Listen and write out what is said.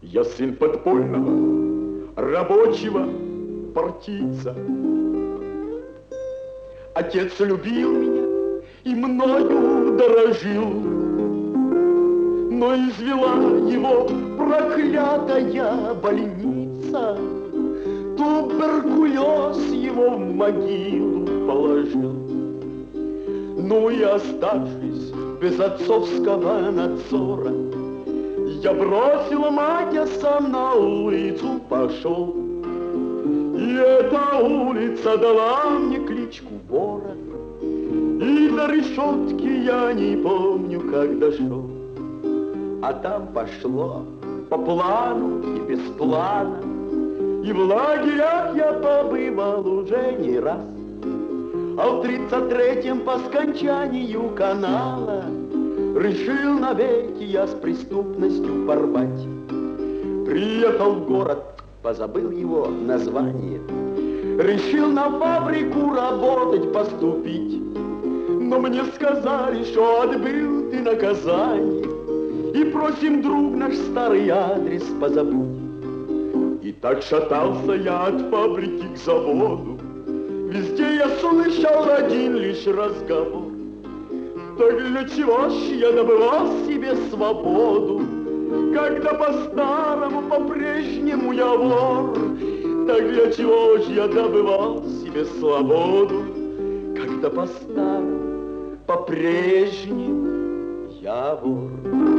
Я сын подпольного рабочего партийца. Отец любил меня и мною дорожил, но извела его проклятая больница. Туберкулез его в могилу положил. Ну и оставшись без отцовского надзора, я бросил мать, я сам на улицу пошел. И эта улица дала мне кличку Вора, и до решетки я не помню, как дошел. А там пошло по плану и без плана, и в лагерях я побывал уже не раз. А в 33-м по скончанию канала решил навеки я с преступностью порвать. Приехал в город, позабыл его название, решил на фабрику работать поступить. Но мне сказали, что отбыл ты наказание, и просим, друг, наш старый адрес позабудь. И так шатался я от фабрики к заводу, везде я слышал один лишь разговор. Так для чего ж я добывал себе свободу, когда по-старому, по-прежнему я вор? Так для чего ж я добывал себе свободу, когда по-старому, по-прежнему я вор?